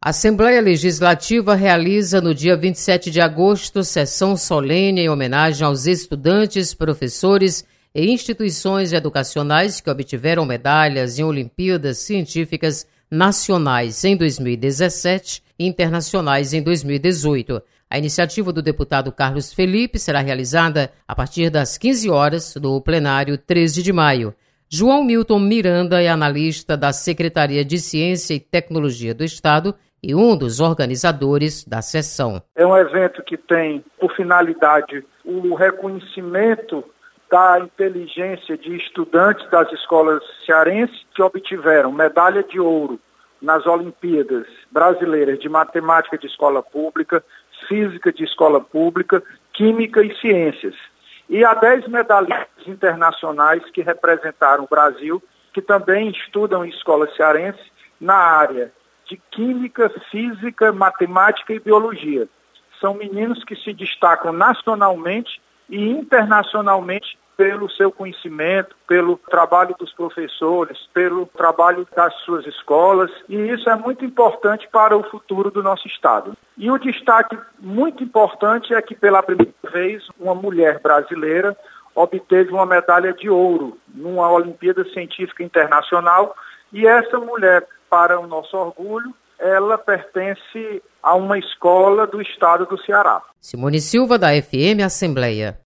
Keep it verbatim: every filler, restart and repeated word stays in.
A Assembleia Legislativa realiza no dia vinte e sete de agosto sessão solene em homenagem aos estudantes, professores e instituições educacionais que obtiveram medalhas em Olimpíadas Científicas Nacionais em dois mil e dezessete e internacionais em dois mil e dezoito. A iniciativa do deputado Carlos Felipe será realizada a partir das quinze horas do plenário treze de maio. João Milton Miranda é analista da Secretaria de Ciência e Tecnologia do Estado e um dos organizadores da sessão. É um evento que tem por finalidade o reconhecimento da inteligência de estudantes das escolas cearenses que obtiveram medalha de ouro nas Olimpíadas Brasileiras de Matemática de Escola Pública, Física de Escola Pública, Química e Ciências. E há dez medalhistas internacionais que representaram o Brasil, que também estudam em escolas cearenses na área de Química, Física, Matemática e Biologia. São meninos que se destacam nacionalmente e internacionalmente pelo seu conhecimento, pelo trabalho dos professores, pelo trabalho das suas escolas, e isso é muito importante para o futuro do nosso Estado. E o destaque muito importante é que, pela primeira vez, uma mulher brasileira obteve uma medalha de ouro numa Olimpíada Científica Internacional, e essa mulher, para o nosso orgulho, ela pertence a uma escola do estado do Ceará. Simone Silva, da F M Assembleia.